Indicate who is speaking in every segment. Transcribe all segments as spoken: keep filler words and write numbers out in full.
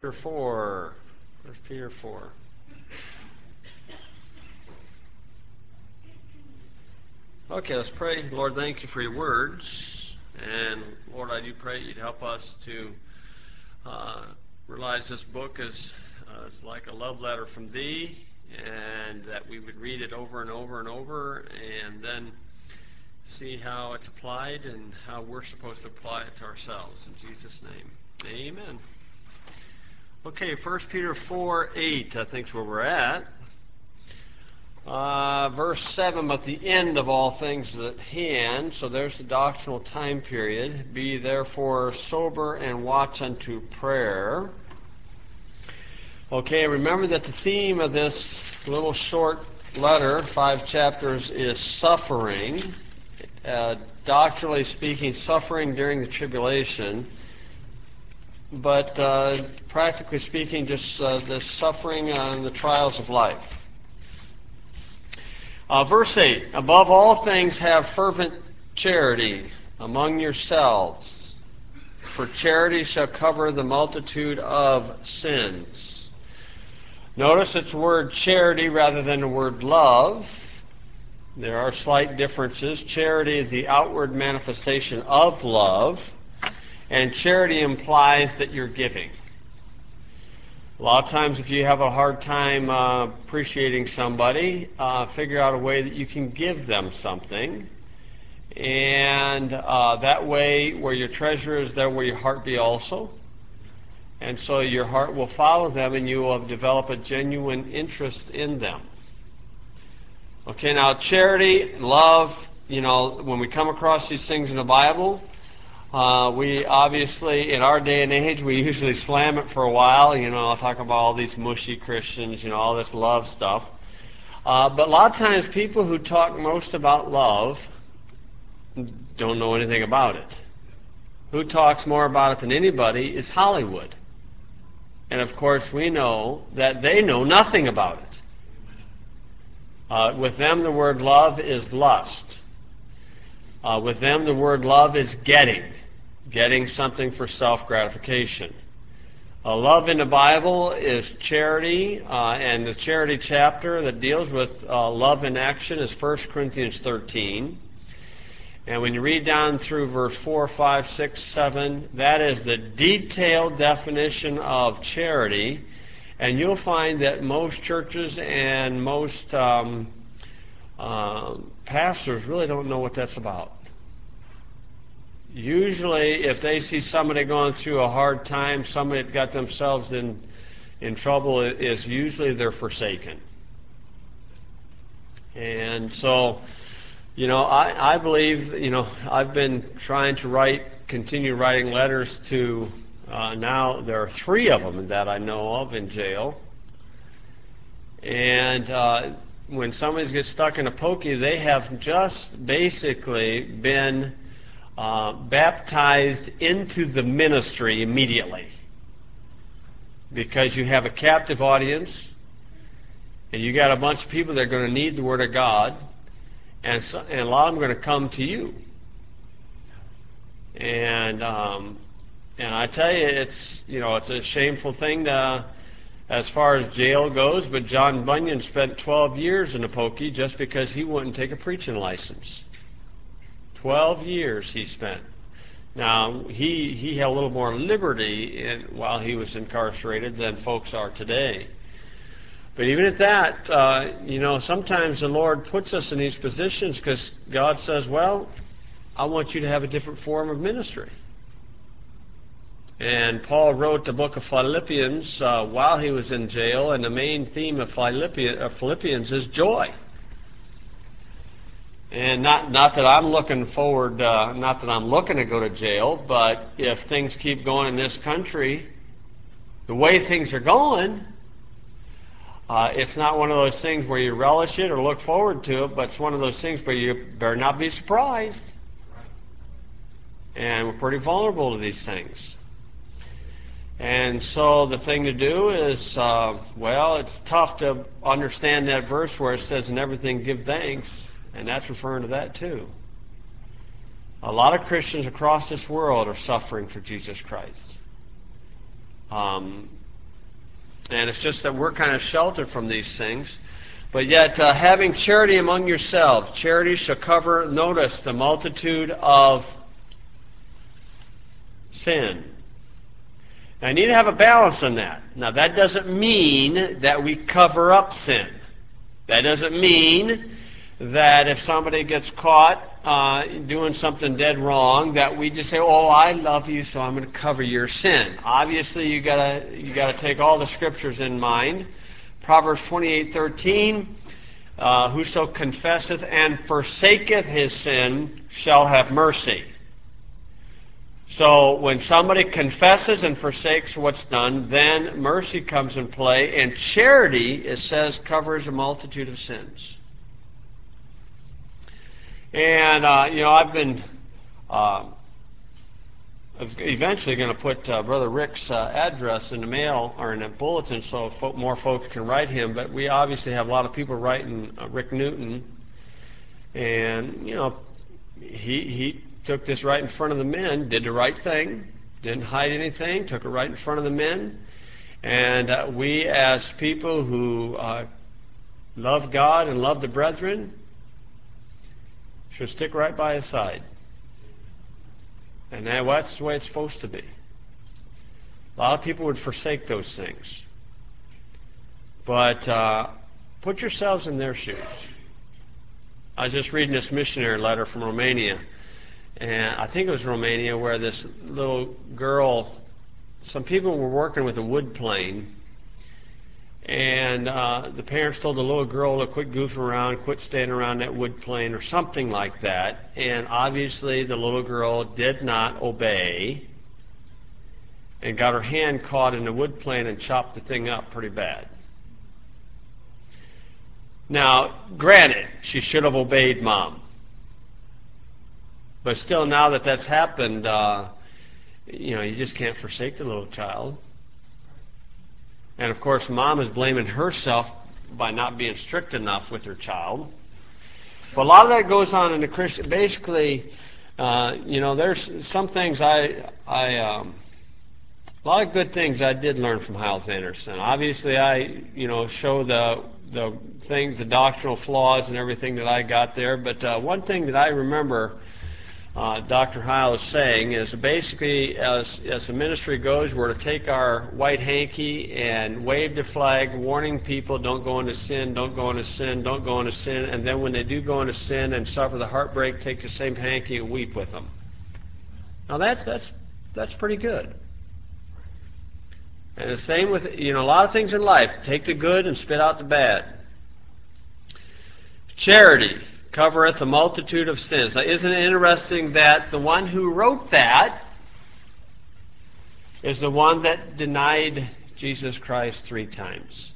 Speaker 1: four. First Peter four. Okay, let's pray. Lord, thank you for your words. And Lord, I do pray you'd help us to uh, realize this book is, uh, is like a love letter from thee, and that we would read it over and over and over, and then see how it's applied and how we're supposed to apply it to ourselves. In Jesus' name, amen. Okay, First Peter four eight, I think is where we're at. Uh, verse seven, but the end of all things is at hand. So there's the doctrinal time period. Be therefore sober and watch unto prayer. Okay, remember that the theme of this little short letter, five chapters, is suffering. Uh, doctrinally speaking, suffering during the tribulation. But uh, practically speaking, just uh, the suffering and the trials of life. Uh, verse eight, above all things have fervent charity among yourselves, for charity shall cover the multitude of sins. Notice it's the word charity rather than the word love. There are slight differences. Charity is the outward manifestation of love, and charity implies that you're giving. A lot of times if you have a hard time uh, appreciating somebody, uh, figure out a way that you can give them something. And uh, that way, where your treasure is, there will your heart be also. And so your heart will follow them, and you will develop a genuine interest in them. Okay, now charity, love, you know, when we come across these things in the Bible, Uh, we obviously, in our day and age, we usually slam it for a while. You know, I'll talk about all these mushy Christians, you know, all this love stuff. Uh, but a lot of times people who talk most about love don't know anything about it. Who talks more about it than anybody is Hollywood. And of course we know that they know nothing about it. Uh, with them the word love is lust. Uh, with them the word love is getting. Getting something for self-gratification. Uh, love in the Bible is charity, uh, and the charity chapter that deals with uh, love in action is First Corinthians thirteen. And when you read down through verse four, five, six, seven, that is the detailed definition of charity. And you'll find that most churches and most um, uh, pastors really don't know what that's about. Usually, if they see somebody going through a hard time, somebody that got themselves in in trouble, is usually they're forsaken. And so, you know, I, I believe, you know, I've been trying to write, continue writing letters to, uh, now there are three of them that I know of in jail. And uh, when somebody gets stuck in a pokey, they have just basically been Uh, baptized into the ministry immediately, because you have a captive audience and you got a bunch of people that are going to need the Word of God, and, so, and a lot of them are going to come to you. And um, and I tell you, it's you know it's a shameful thing to, as far as jail goes, but John Bunyan spent twelve years in a pokey just because he wouldn't take a preaching license. Twelve years he spent. Now, he, he had a little more liberty in, while he was incarcerated than folks are today. But even at that, uh, you know, sometimes the Lord puts us in these positions because God says, well, I want you to have a different form of ministry. And Paul wrote the book of Philippians uh, while he was in jail, and the main theme of Philippians, of Philippians is joy. And not not that I'm looking forward, uh, not that I'm looking to go to jail, but if things keep going in this country, the way things are going, uh, it's not one of those things where you relish it or look forward to it, but it's one of those things where you better not be surprised. And we're pretty vulnerable to these things. And so the thing to do is, uh, well, it's tough to understand that verse where it says, in everything give thanks. And that's referring to that too. A lot of Christians across this world are suffering for Jesus Christ. Um, And it's just that we're kind of sheltered from these things. But yet, uh, having charity among yourselves, charity shall cover, notice, the multitude of sin. Now, I need to have a balance on that. Now, that doesn't mean that we cover up sin. That doesn't mean that if somebody gets caught uh, doing something dead wrong, that we just say, "Oh, I love you, so I'm going to cover your sin." Obviously, you gotta you gotta take all the scriptures in mind. Proverbs twenty-eight thirteen, uh, "Whoso confesseth and forsaketh his sin shall have mercy." So when somebody confesses and forsakes what's done, then mercy comes in play, and charity, it says, covers a multitude of sins. And, uh, you know, I've been uh, eventually going to put uh, Brother Rick's uh, address in the mail or in a bulletin so fo- more folks can write him. But we obviously have a lot of people writing uh, Rick Newton. And, you know, he he took this right in front of the men, did the right thing, didn't hide anything, took it right in front of the men. And uh, we as people who uh, love God and love the brethren should stick right by his side. And that's the way it's supposed to be. A lot of people would forsake those things. But uh, put yourselves in their shoes. I was just reading this missionary letter from Romania. And I think it was Romania where this little girl, some people were working with a wood plane, and uh, the parents told the little girl to quit goofing around, quit standing around that wood plane or something like that. And obviously the little girl did not obey and got her hand caught in the wood plane and chopped the thing up pretty bad. Now, granted, she should have obeyed Mom. But still, now that that's happened, uh, you know, you just can't forsake the little child. And of course, Mom is blaming herself by not being strict enough with her child. But a lot of that goes on in the Christian. Basically, uh, you know, there's some things I, I, um, a lot of good things I did learn from Hyles Anderson. Obviously, I, you know, show the the things, the doctrinal flaws and everything that I got there. But uh, one thing that I remember. Uh, Doctor Hyles is saying is basically as, as the ministry goes, we're to take our white hanky and wave the flag warning people don't go into sin, don't go into sin, don't go into sin, and then when they do go into sin and suffer the heartbreak, take the same hanky and weep with them. Now that's, that's, that's pretty good. And the same with, you know, a lot of things in life. Take the good and spit out the bad. Charity covereth a multitude of sins. Now, isn't it interesting that the one who wrote that is the one that denied Jesus Christ three times?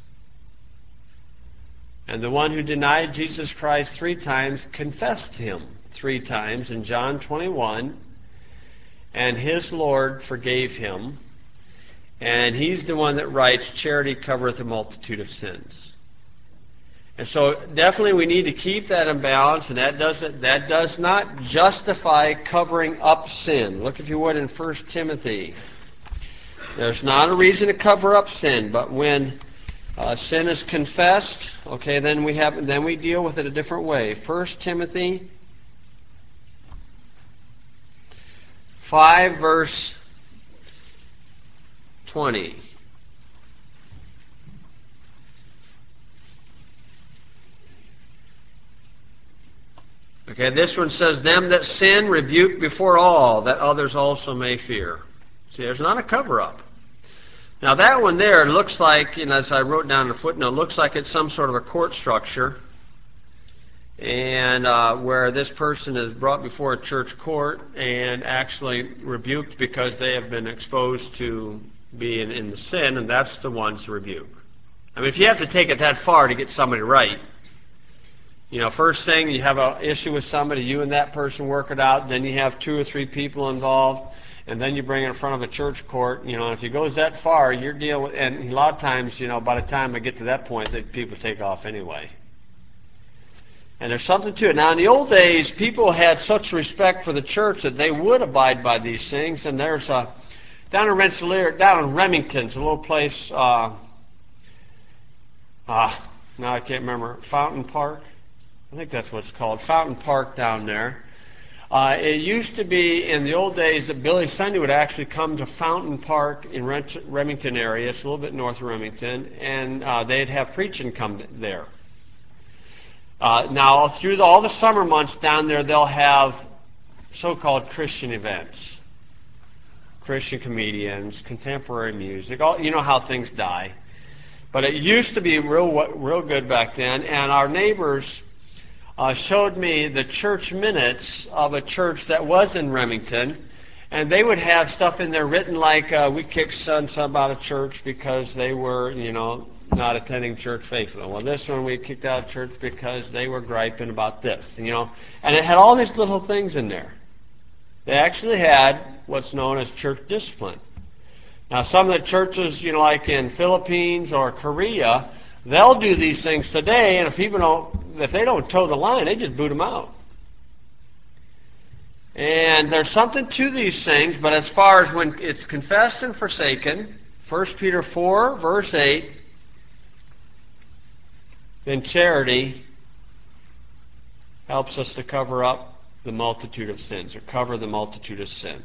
Speaker 1: And the one who denied Jesus Christ three times confessed him three times in John twenty-one, and his Lord forgave him. And he's the one that writes, charity covereth a multitude of sins. And so definitely we need to keep that in balance, and that doesn't that does not justify covering up sin. Look, if you would, in First Timothy. There's not a reason to cover up sin, but when uh, sin is confessed, okay, then we have then we deal with it a different way. First Timothy five, verse twenty. Okay, this one says, them that sin rebuke before all, that others also may fear. See, there's not a cover-up. Now that one there looks like, you know, as I wrote down in the footnote, looks like it's some sort of a court structure, and uh, where this person is brought before a church court and actually rebuked because they have been exposed to being in the sin, and that's the ones to rebuke. I mean, if you have to take it that far to get somebody right, you know, first thing, you have an issue with somebody, you and that person work it out, then you have two or three people involved, and then you bring it in front of a church court. You know, and if it goes that far, you're dealing with, and a lot of times, you know, by the time I get to that point, the people take off anyway. And there's something to it. Now, in the old days, people had such respect for the church that they would abide by these things, and there's a, down in Rensselaer, down in Remington, it's a little place, uh, Uh, now I can't remember. Fountain Park? I think that's what it's called. Fountain Park down there. Uh, it used to be in the old days that Billy Sunday would actually come to Fountain Park in Remington area. It's a little bit north of Remington, and uh, they'd have preaching come there. Uh, now, through the, all the summer months down there, they'll have so-called Christian events, Christian comedians, contemporary music. All, you know how things die. But it used to be real, real good back then, and our neighbors Uh, showed me the church minutes of a church that was in Remington, and they would have stuff in there written like, uh, we kicked sons out of church because they were, you know, not attending church faithfully. Well, this one we kicked out of church because they were griping about this, you know. And it had all these little things in there. They actually had what's known as church discipline. Now, some of the churches, you know, like in Philippines or Korea, they'll do these things today, and if people don't, if they don't toe the line, they just boot them out. And there's something to these things, but as far as when it's confessed and forsaken, First Peter four, verse eight, then charity helps us to cover up the multitude of sins, or cover the multitude of sin.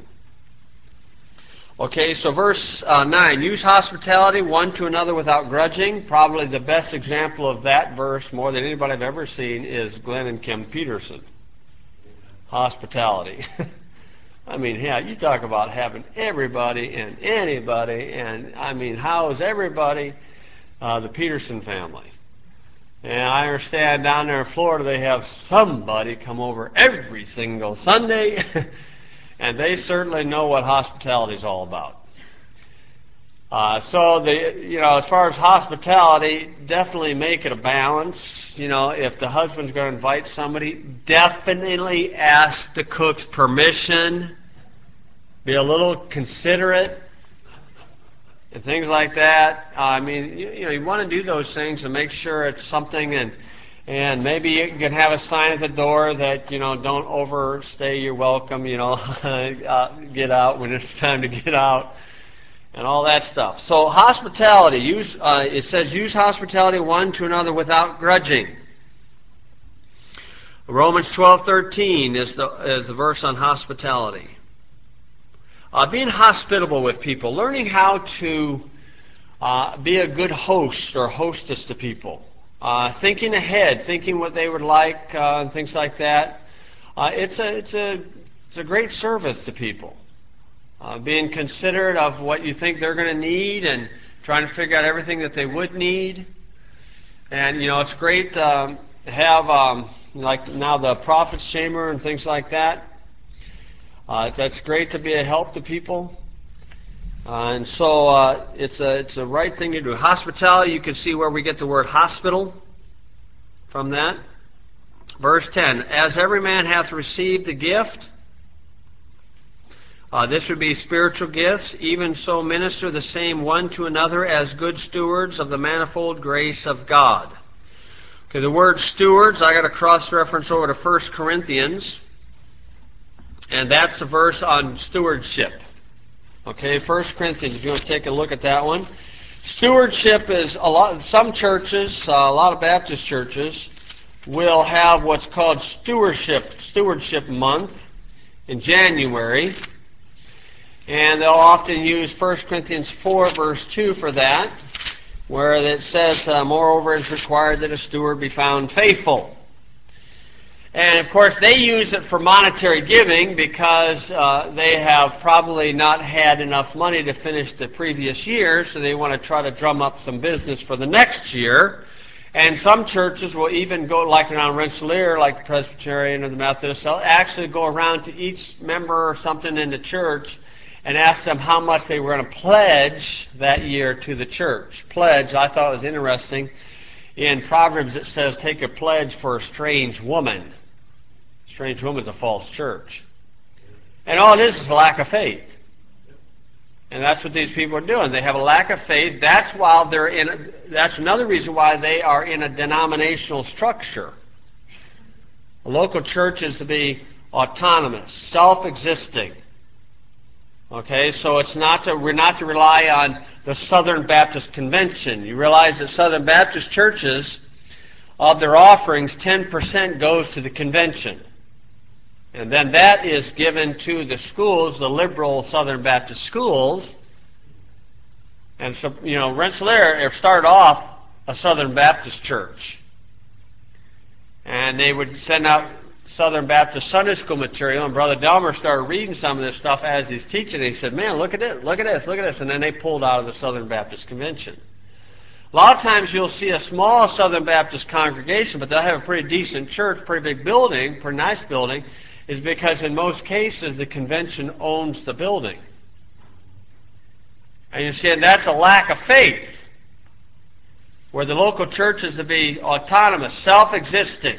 Speaker 1: Okay, so verse uh, nine, use hospitality one to another without grudging. Probably the best example of that verse, more than anybody I've ever seen, is Glenn and Kim Peterson. Hospitality. I mean, yeah, you talk about having everybody and anybody, and I mean, how is everybody? Uh, the Peterson family. And I understand down there in Florida they have somebody come over every single Sunday. And they certainly know what hospitality is all about. Uh, so, the, you know, as far as hospitality, definitely make it a balance. You know, if the husband's going to invite somebody, definitely ask the cook's permission. Be a little considerate and things like that. Uh, I mean, you, you know, you want to do those things and make sure it's something, and And maybe you can have a sign at the door that, you know, don't overstay your welcome, you know, uh, get out when it's time to get out, and all that stuff. So hospitality, use uh, it says use hospitality one to another without grudging. Romans twelve thirteen is the, is the verse on hospitality. Uh, being hospitable with people, learning how to uh, be a good host or hostess to people. Uh, thinking ahead, thinking what they would like, uh, and things like that. Uh, it's a it's a it's a great service to people. Uh, being considerate of what you think they're going to need, and trying to figure out everything that they would need. And you know, it's great um, to have um, like now the prophet's chamber and things like that. Uh, it's, that's great to be a help to people. Uh, and so uh, it's a it's a right thing to do. Hospitality, you can see where we get the word hospital from that. Verse ten, as every man hath received the gift, uh, this would be spiritual gifts, even so minister the same one to another as good stewards of the manifold grace of God. Okay, the word stewards, I got a cross-reference over to First Corinthians, and that's the verse on stewardship. Okay, First Corinthians, if you want to take a look at that one. Stewardship is a lot. Some churches, uh, a lot of Baptist churches, will have what's called stewardship stewardship month in January, and they'll often use First Corinthians four, verse two for that, where it says, uh, "Moreover, it is required that a steward be found faithful." And of course, they use it for monetary giving because uh, they have probably not had enough money to finish the previous year, so they want to try to drum up some business for the next year. And some churches will even go, like around Rensselaer, like the Presbyterian or the Methodist, they'll actually go around to each member or something in the church and ask them how much they were going to pledge that year to the church. Pledge, I thought was interesting. In Proverbs it says, take a pledge for a strange woman. Strange woman's a false church. And all it is is a lack of faith. And that's what these people are doing. They have a lack of faith. That's why they're in a, that's another reason why they are in a denominational structure. A local church is to be autonomous, self-existing. Okay, so it's not to, we're not to rely on the Southern Baptist Convention. You realize that Southern Baptist churches, of their offerings, ten percent goes to the convention. And then that is given to the schools, the liberal Southern Baptist schools. And so, you know, Rensselaer started off a Southern Baptist church. And they would send out Southern Baptist Sunday school material, and Brother Delmer started reading some of this stuff as he's teaching. And he said, man, look at this, look at this, look at this. And then they pulled out of the Southern Baptist Convention. A lot of times you'll see a small Southern Baptist congregation, but they'll have a pretty decent church, pretty big building, pretty nice building, is because in most cases the convention owns the building. And you see, and that's a lack of faith, where the local church is to be autonomous, self-existing.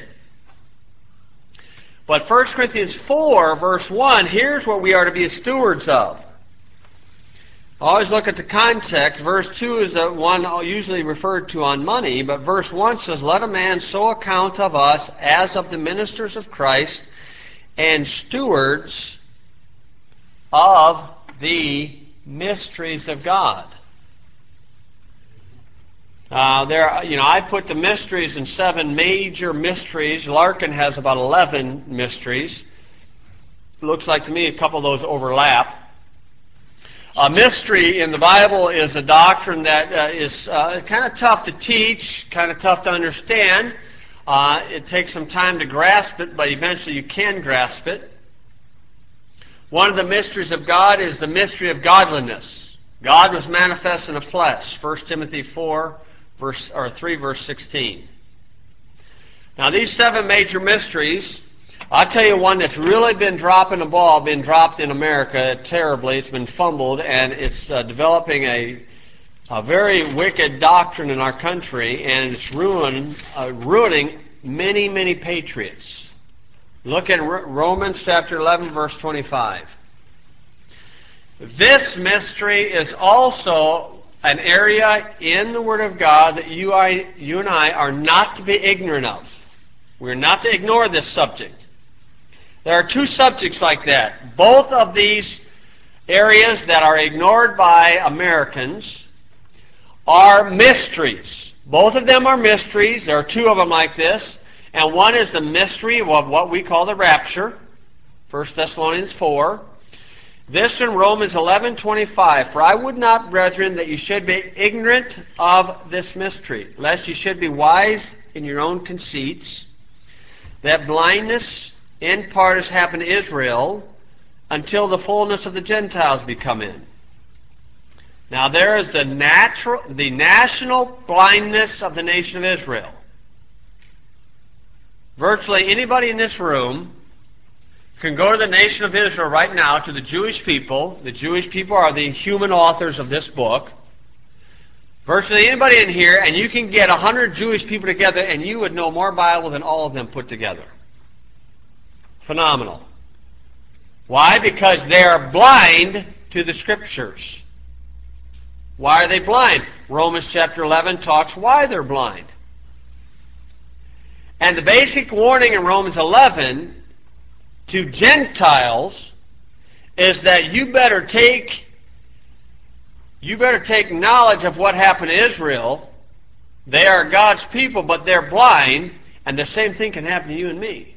Speaker 1: But First Corinthians four, verse one, here's what we are to be stewards of. Always look at the context. Verse two is the one usually referred to on money, but verse one says, let a man so account of us as of the ministers of Christ and stewards of the mysteries of God. Uh, there, you know, I put the mysteries in seven major mysteries. Larkin has about eleven mysteries. Looks like to me a couple of those overlap. A mystery in the Bible is a doctrine that uh, is uh, kind of tough to teach, kind of tough to understand. Uh, it takes some time to grasp it, but eventually you can grasp it. One of the mysteries of God is the mystery of godliness. God was manifest in the flesh. First Timothy four. Verse, or three, verse sixteen. Now these seven major mysteries, I'll tell you one that's really been dropping the ball, been dropped in America terribly. It's been fumbled, and it's uh, developing a, a very wicked doctrine in our country, and it's ruin, uh, ruining many, many patriots. Look in Romans chapter eleven, verse twenty-five. This mystery is also an area in the Word of God that you, I, you and I are not to be ignorant of. We're not to ignore this subject. There are two subjects like that. Both of these areas that are ignored by Americans are mysteries. Both of them are mysteries. There are two of them like this. And one is the mystery of what we call the rapture. First Thessalonians four. This in Romans eleven twenty-five. For I would not, brethren, that you should be ignorant of this mystery, lest you should be wise in your own conceits, that blindness in part has happened to Israel, until the fullness of the Gentiles be come in. Now there is the natural, the national blindness of the nation of Israel. Virtually anybody in this room can go to the nation of Israel right now, to the Jewish people. The Jewish people are the human authors of this book. Virtually anybody in here, and you can get a hundred Jewish people together, and you would know more Bible than all of them put together. Phenomenal. Why? Because they are blind to the Scriptures. Why are they blind? Romans chapter eleven talks why they're blind. And the basic warning in Romans eleven to Gentiles is that you better take you better take knowledge of what happened to Israel. They are God's people, but they're blind, and the same thing can happen to you and me.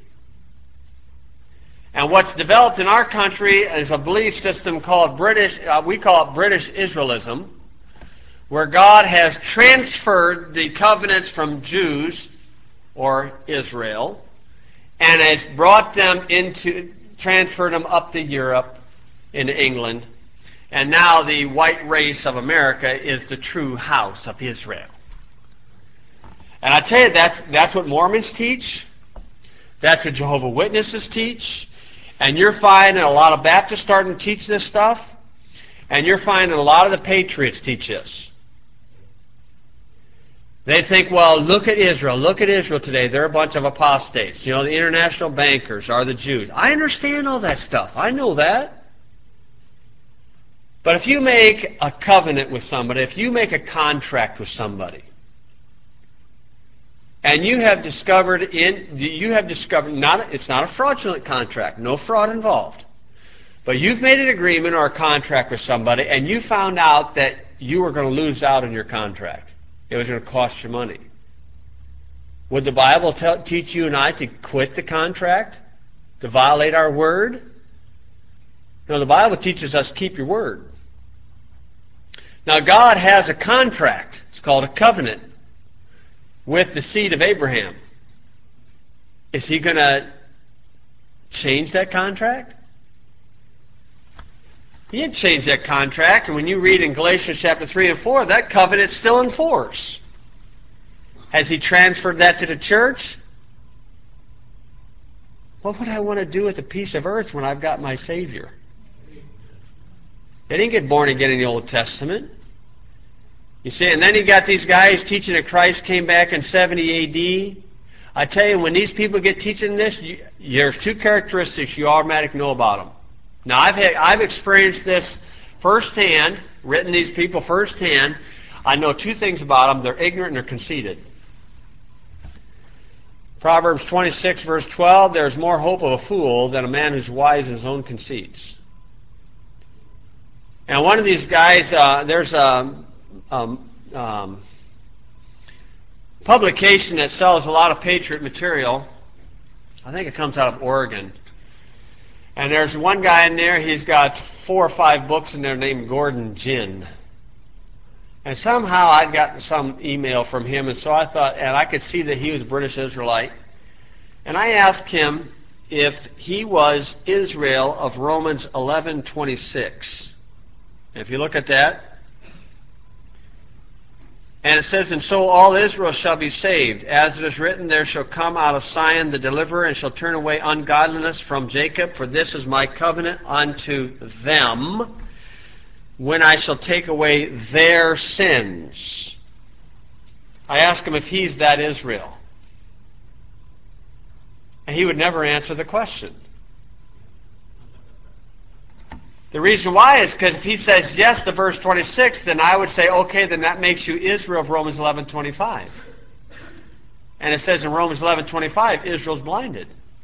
Speaker 1: And what's developed in our country is a belief system called British, uh, we call it British Israelism, where God has transferred the covenants from Jews or Israel and has brought them into, transferred them up to Europe, into England, and now the white race of America is the true house of Israel. And I tell you, that's, that's what Mormons teach, that's what Jehovah's Witnesses teach, and you're finding a lot of Baptists starting to teach this stuff, and you're finding a lot of the Patriots teach this. They think, well, look at Israel. Look at Israel today. They're a bunch of apostates. You know, the international bankers are the Jews. I understand all that stuff. I know that. But if you make a covenant with somebody, if you make a contract with somebody, and you have discovered in you have discovered not it's not a fraudulent contract, no fraud involved. But you've made an agreement or a contract with somebody, and you found out that you were going to lose out on your contract. It was going to cost you money. Would the Bible tell, teach you and I to quit the contract? To violate our word? No, the Bible teaches us keep your word. Now, God has a contract. It's called a covenant with the seed of Abraham. Is He going to change that contract? He didn't change that contract, and when you read in Galatians chapter three and four, that covenant's still in force. Has He transferred that to the church? What would I want to do with a piece of earth when I've got my Savior? They didn't get born again in the Old Testament. You see, and then you got these guys teaching that Christ came back in seventy A D. I tell you, when these people get teaching this, you, there's two characteristics you automatically know about them. Now, I've had, I've experienced this firsthand, written these people firsthand. I know two things about them. They're ignorant and they're conceited. Proverbs twenty-six, verse twelve, there's more hope of a fool than a man who's wise in his own conceits. And one of these guys, uh, there's a um, um, publication that sells a lot of Patriot material. I think it comes out of Oregon. And there's one guy in there, he's got four or five books in there named Gordon Ginn. And somehow I'd gotten some email from him, and so I thought, and I could see that he was a British Israelite. And I asked him if he was Israel of Romans eleven twenty-six. If you look at that, and it says, and so all Israel shall be saved. As it is written, there shall come out of Zion the deliverer, and shall turn away ungodliness from Jacob. For this is my covenant unto them, when I shall take away their sins. I asked him if he's that Israel. And he would never answer the question. The reason why is because if he says yes to verse twenty-six, then I would say, okay, then that makes you Israel of Romans eleven twenty-five. And it says in Romans eleven twenty-five, Israel's blinded.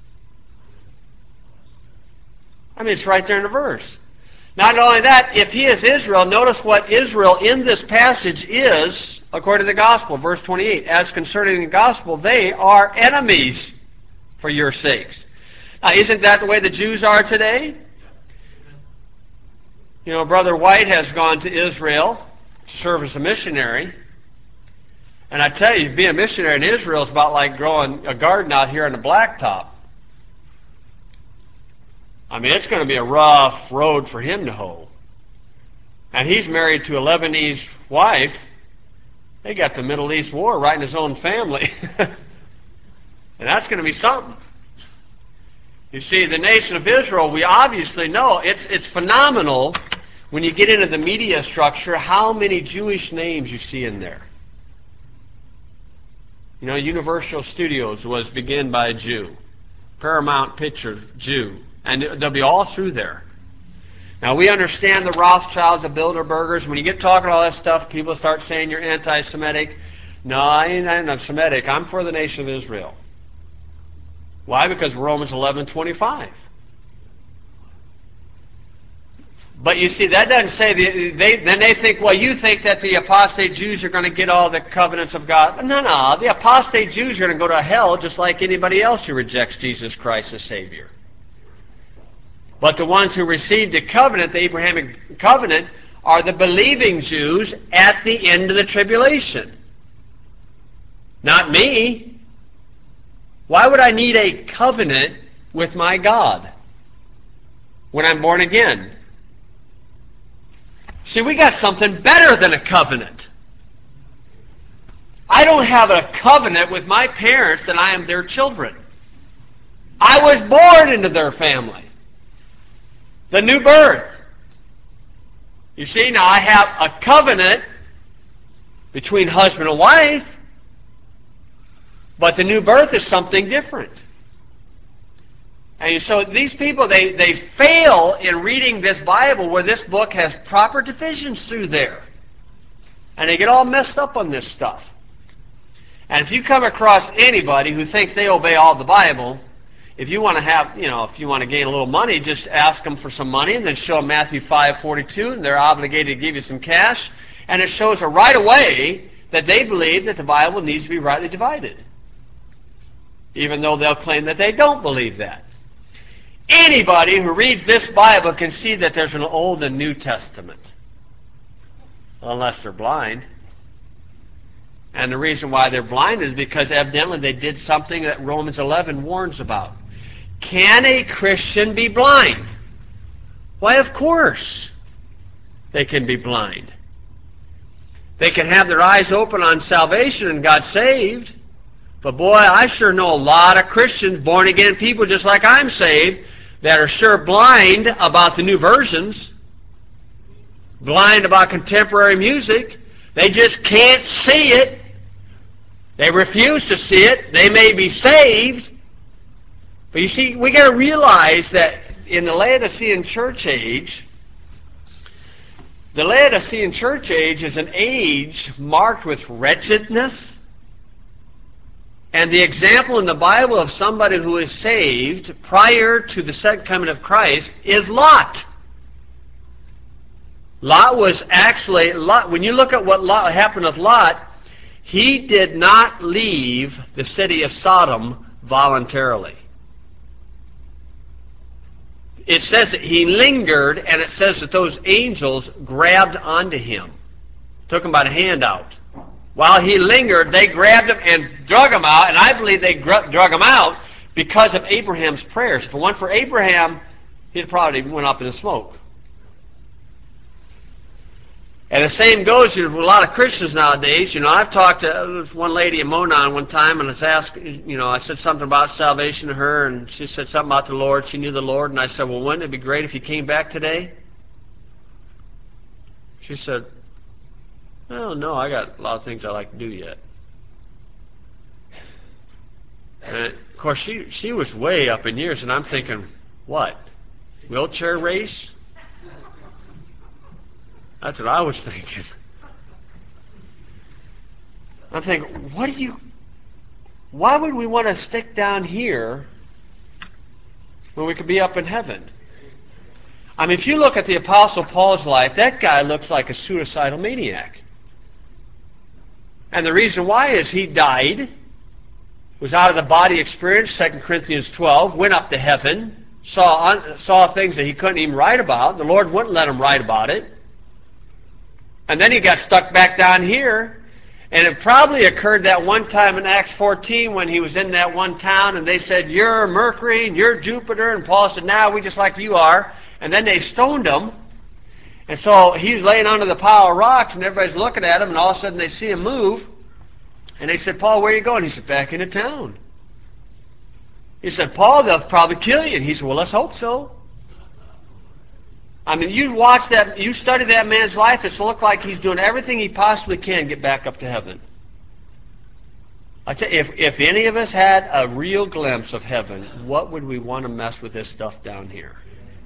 Speaker 1: I mean, it's right there in the verse. Not only that, if he is Israel, notice what Israel in this passage is, according to the gospel, verse twenty-eight. As concerning the gospel, they are enemies for your sakes. Now, isn't that the way the Jews are today? You know, Brother White has gone to Israel to serve as a missionary. And I tell you, being a missionary in Israel is about like growing a garden out here on the blacktop. I mean, it's going to be a rough road for him to hoe. And he's married to a Lebanese wife. They got the Middle East war right in his own family. And that's going to be something. You see, the nation of Israel, we obviously know, it's, it's phenomenal when you get into the media structure how many Jewish names you see in there. You know, Universal Studios was begun by a Jew. Paramount Pictures, Jew. And they'll be all through there. Now, we understand the Rothschilds, the Bilderbergers. When you get talking all that stuff, people start saying you're anti-Semitic. No, I ain't anti-Semitic. I'm for the nation of Israel. Why? Because Romans eleven twenty-five. But you see, that doesn't say, the, they, then they think, well, you think that the apostate Jews are going to get all the covenants of God. No, no, the apostate Jews are going to go to hell just like anybody else who rejects Jesus Christ as Savior. But the ones who received the covenant, the Abrahamic covenant, are the believing Jews at the end of the tribulation. Not me. Why would I need a covenant with my God when I'm born again? See, we got something better than a covenant. I don't have a covenant with my parents that I am their children. I was born into their family. The new birth. You see, now I have a covenant between husband and wife, but the new birth is something different. And so these people, they, they fail in reading this Bible where this book has proper divisions through there. And they get all messed up on this stuff. And if you come across anybody who thinks they obey all the Bible, If you want to have, you know, if you want to gain a little money, just ask them for some money and then show them Matthew five forty-two, and they're obligated to give you some cash. And it shows her right away that they believe that the Bible needs to be rightly divided, even though they'll claim that they don't believe that. Anybody who reads this Bible can see that there's an Old and New Testament, unless they're blind. And the reason why they're blind is because evidently they did something that Romans eleven warns about. Can a Christian be blind? Why, of course they can be blind. They can have their eyes open on salvation and got saved. But boy, I sure know a lot of Christians, born-again people just like I'm saved, that are sure blind about the new versions, blind about contemporary music. They just can't see it. They refuse to see it. They may be saved. But you see, we got to realize that in the Laodicean church age, the Laodicean church age is an age marked with wretchedness. And the example in the Bible of somebody who is saved prior to the second coming of Christ is Lot. Lot was actually, Lot, when you look at what Lot, happened with Lot, he did not leave the city of Sodom voluntarily. It says that he lingered, and it says that those angels grabbed onto him, took him by the hand out. While he lingered, they grabbed him and drug him out, and I believe they drug him out because of Abraham's prayers. If it weren't for Abraham, he'd probably went up in the smoke. And the same goes with a lot of Christians nowadays. You know, I've talked to one lady in Monon one time, and I was asked, you know, I said something about salvation to her, and she said something about the Lord. She knew the Lord, and I said, well, wouldn't it be great if you came back today? She said, well, no, I got a lot of things I like to do yet. And of course, she she was way up in years, and I'm thinking, what? Wheelchair race? That's what I was thinking. I'm thinking, what do you, why would we want to stick down here when we could be up in heaven? I mean, if you look at the Apostle Paul's life, that guy looks like a suicidal maniac. And the reason why is he died, was out of the body experience, Second Corinthians twelve, went up to heaven, saw, saw things that he couldn't even write about. The Lord wouldn't let him write about it. And then he got stuck back down here. And it probably occurred that one time in Acts fourteen when he was in that one town and they said, you're Mercury and you're Jupiter. And Paul said, nah, we just like you are. And then they stoned him. And so he's laying under the pile of rocks and everybody's looking at him, and all of a sudden they see him move. And they said, Paul, where are you going? He said, back into town. He said, Paul, they'll probably kill you. And he said, well, let's hope so. I mean, you watch that, you study that man's life, it's looked like he's doing everything he possibly can to get back up to heaven. I tell you, if, if any of us had a real glimpse of heaven, what would we want to mess with this stuff down here?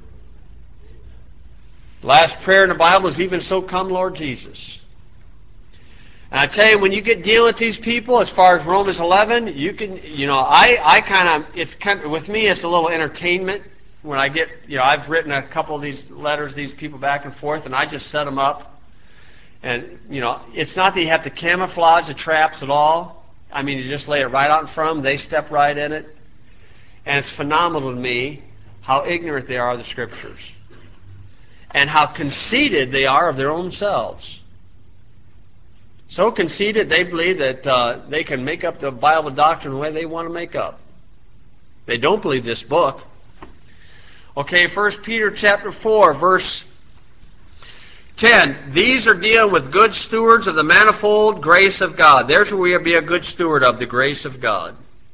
Speaker 1: The last prayer in the Bible is even so come, Lord Jesus. And I tell you, when you get dealing with these people, as far as Romans eleven, you can, you know, I, I kind of, it's kind of, with me, it's a little entertainment. When I get, you know, I've written a couple of these letters, these people back and forth, and I just set them up. And, you know, it's not that you have to camouflage the traps at all. I mean, you just lay it right out in front of them. They step right in it. And it's phenomenal to me how ignorant they are of the Scriptures. And how conceited they are of their own selves. So conceited, they believe that uh, they can make up the Bible doctrine the way they want to make up. They don't believe this book. Okay, First Peter chapter four, verse ten. These are dealing with good stewards of the manifold grace of God. There's where we be a good steward of the grace of God.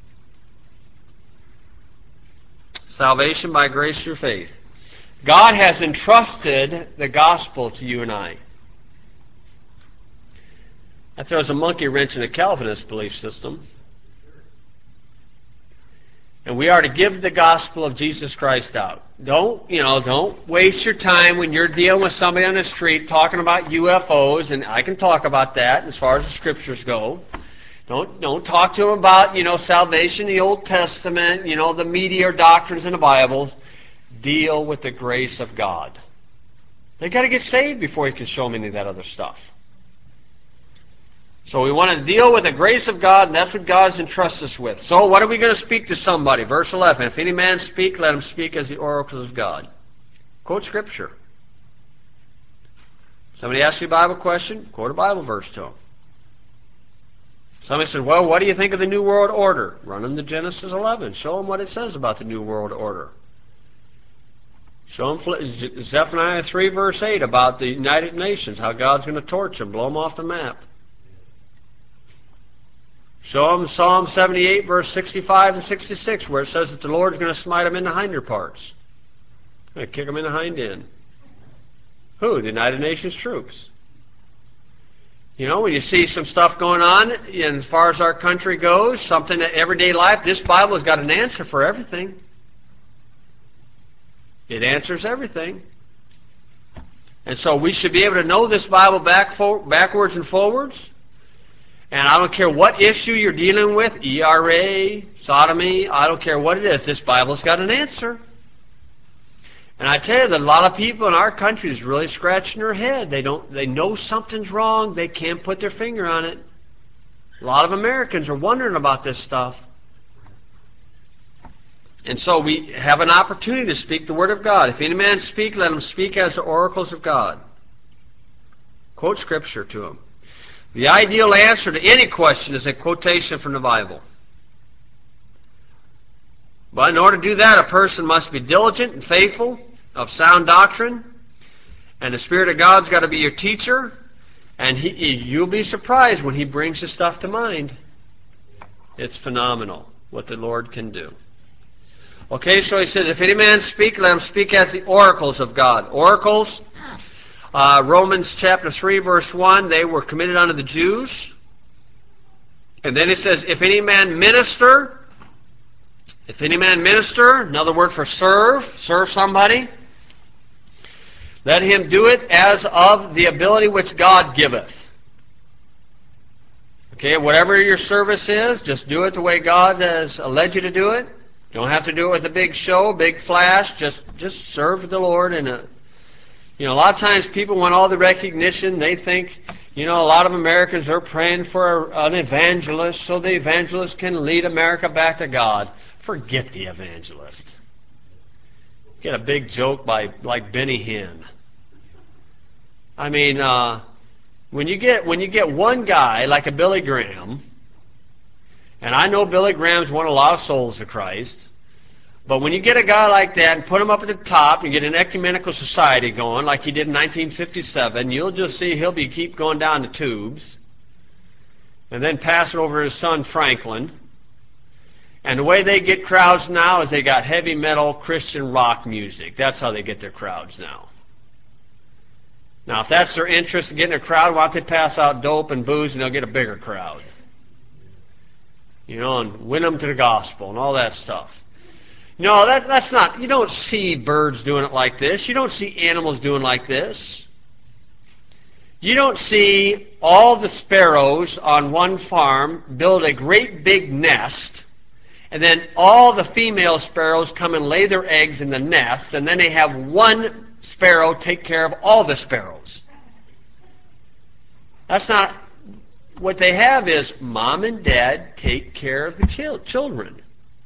Speaker 1: Salvation by grace through faith. God has entrusted the gospel to you and I. That throws a monkey wrench in the Calvinist belief system. And we are to give the gospel of Jesus Christ out. Don't, you know, don't waste your time when you're dealing with somebody on the street talking about U F Os, and I can talk about that as far as the Scriptures go. Don't, don't talk to them about, you know, salvation, the Old Testament, you know, the meteor doctrines in the Bible. Deal with the grace of God. They got to get saved before you can show them any of that other stuff. So we want to deal with the grace of God, and that's what God's entrusted us with. So what are we going to speak to somebody? Verse eleven, if any man speak, let him speak as the oracles of God. Quote Scripture. Somebody asks you a Bible question, quote a Bible verse to them. Somebody said, well, what do you think of the New World Order? Run them to Genesis eleven. Show them what it says about the New World Order. Show them Zephaniah three, verse eight, about the United Nations, how God's going to torch them, blow them off the map. Show them Psalm seventy-eight, verse sixty-five and sixty-six, where it says that the Lord's going to smite them in the hinder parts. Going to kick them in the hind end. Who? The United Nations troops. You know, when you see some stuff going on, and as far as our country goes, something in everyday life, this Bible has got an answer for everything. It answers everything. And so we should be able to know this Bible back for, backwards and forwards. And I don't care what issue you're dealing with, E R A, sodomy, I don't care what it is, this Bible's got an answer. And I tell you that a lot of people in our country is really scratching their head. They don't. They know something's wrong. They can't put their finger on it. A lot of Americans are wondering about this stuff. And so we have an opportunity to speak the Word of God. If any man speak, let him speak as the oracles of God. Quote Scripture to him. The ideal answer to any question is a quotation from the Bible. But in order to do that, a person must be diligent and faithful, of sound doctrine, and the Spirit of God's got to be your teacher, and he, you'll be surprised when He brings the stuff to mind. It's phenomenal what the Lord can do. Okay, so He says, if any man speak, let him speak as the oracles of God. Oracles, uh, Romans chapter three, verse one, they were committed unto the Jews. And then it says, if any man minister, if any man minister, another word for serve, serve somebody, let him do it as of the ability which God giveth. Okay, whatever your service is, just do it the way God has led you to do it. Don't have to do it with a big show, big flash. Just, just serve the Lord in a. You know, a lot of times people want all the recognition. They think, you know, a lot of Americans are praying for an evangelist so the evangelist can lead America back to God. Forget the evangelist. Get a big joke by like Benny Hinn. I mean, uh, when you get when you get one guy like a Billy Graham, and I know Billy Graham's won a lot of souls to Christ, but when you get a guy like that and put him up at the top and get an ecumenical society going like he did in nineteen fifty-seven, you'll just see he'll be keep going down the tubes, and then pass it over to his son Franklin. And the way they get crowds now is they got heavy metal Christian rock music. That's how they get their crowds now. Now, if that's their interest in getting a crowd, why don't they pass out dope and booze and they'll get a bigger crowd? You know, and win them to the gospel and all that stuff. No, that, that's not, you don't see birds doing it like this. You don't see animals doing like this. You don't see all the sparrows on one farm build a great big nest, and then all the female sparrows come and lay their eggs in the nest, and then they have one sparrow take care of all the sparrows. That's not, what they have is mom and dad take care of the chil- children.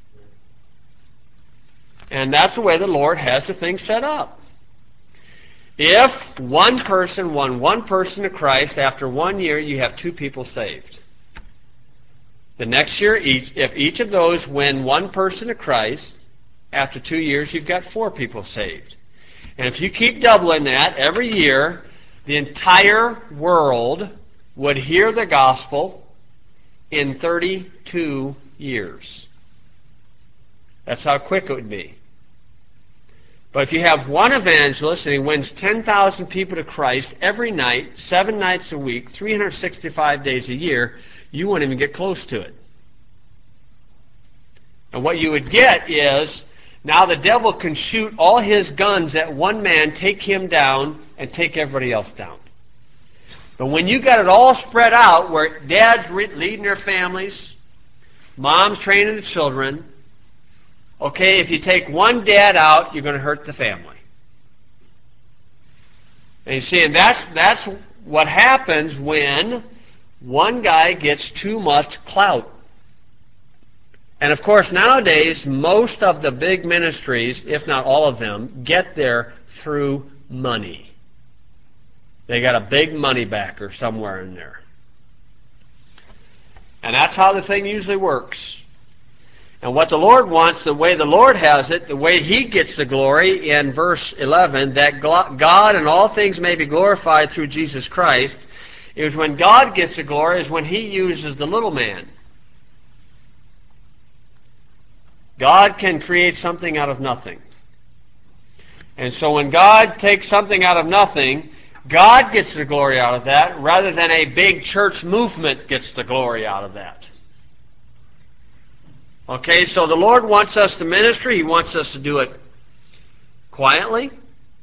Speaker 1: And that's the way the Lord has the thing set up. If one person won one person to Christ, after one year you have two people saved. The next year, each, if each of those win one person to Christ, after two years you've got four people saved. And if you keep doubling that every year, the entire world would hear the gospel in thirty-two years. That's how quick it would be. But if you have one evangelist and he wins ten thousand people to Christ every night, seven nights a week, three hundred sixty-five days a year, you won't even get close to it. And what you would get is, now the devil can shoot all his guns at one man, take him down, and take everybody else down. But when you got it all spread out, where dads leading their families, mom's training the children, okay, if you take one dad out, you're going to hurt the family. And you see, and that's, that's what happens when one guy gets too much clout. And of course, nowadays, most of the big ministries, if not all of them, get there through money. They got a big money backer somewhere in there. And that's how the thing usually works. And what the Lord wants, the way the Lord has it, the way He gets the glory in verse eleven, that God in all things may be glorified through Jesus Christ, is when God gets the glory is when He uses the little man. God can create something out of nothing. And so when God takes something out of nothing, God gets the glory out of that, rather than a big church movement gets the glory out of that. Okay, so the Lord wants us to minister. He wants us to do it quietly.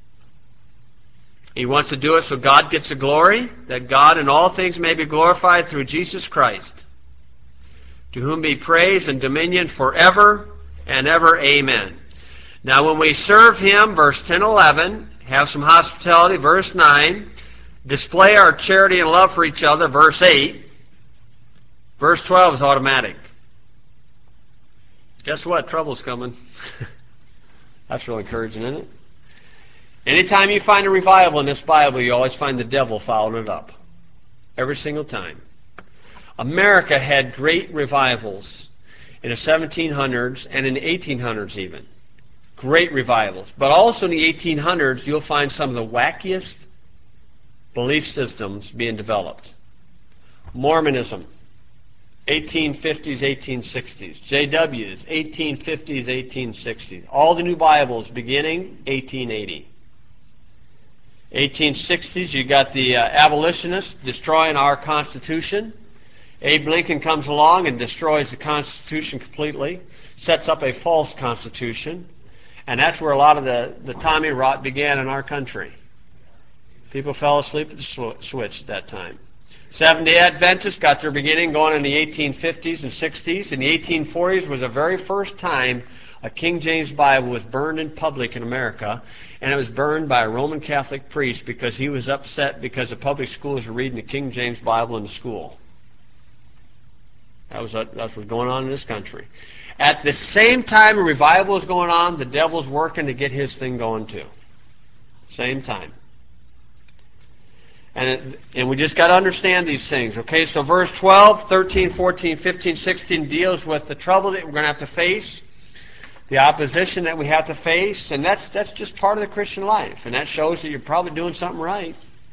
Speaker 1: He wants to do it so God gets the glory, that God in all things may be glorified through Jesus Christ, to whom be praise and dominion forever and ever. Amen. Now when we serve Him, verse ten, eleven, have some hospitality, verse nine, display our charity and love for each other, verse eight, verse twelve is automatic. Guess what? Trouble's coming. That's real encouraging, isn't it? Anytime you find a revival in this Bible, you always find the devil following it up. Every single time. America had great revivals in the seventeen hundreds and in the eighteen hundreds even. Great revivals. But also in the eighteen hundreds, you'll find some of the wackiest belief systems being developed. Mormonism, eighteen fifties, eighteen sixties. J Ws, eighteen fifties, eighteen sixties. All the new Bibles beginning eighteen eighty. eighteen sixties, you got the uh, abolitionists destroying our Constitution. Abe Lincoln comes along and destroys the Constitution completely, sets up a false Constitution, and that's where a lot of the, the Tommy rot began in our country. People fell asleep at the sw switch at that time. Seventh-day Adventists got their beginning going in the eighteen fifties and sixties. In the eighteen forties was the very first time a King James Bible was burned in public in America, and it was burned by a Roman Catholic priest because he was upset because the public schools were reading the King James Bible in the school. That was, that's what was going on in this country. At the same time a revival was going on, the devil's working to get his thing going too. Same time. And, it, and we just got to understand these things. Okay, so verse twelve, thirteen, fourteen, fifteen, sixteen deals with the trouble that we're going to have to face, the opposition that we have to face, and that's, that's just part of the Christian life. And that shows that you're probably doing something right.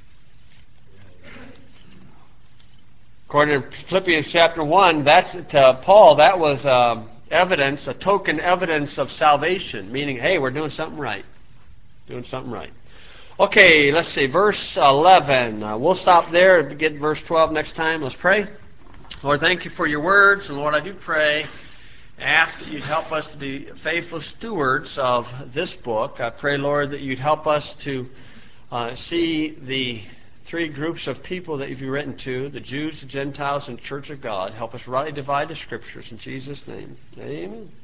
Speaker 1: According to Philippians chapter one, that's to Paul, that was um, evidence, a token evidence of salvation, meaning, hey, we're doing something right. Doing something right. Okay, let's see, verse eleven. Uh, we'll stop there and get verse twelve next time. Let's pray. Lord, thank you for your words. And Lord, I do pray, ask that you'd help us to be faithful stewards of this book. I pray, Lord, that you'd help us to uh, see the three groups of people that you've written to, the Jews, the Gentiles, and the Church of God. Help us rightly divide the Scriptures. In Jesus' name, amen.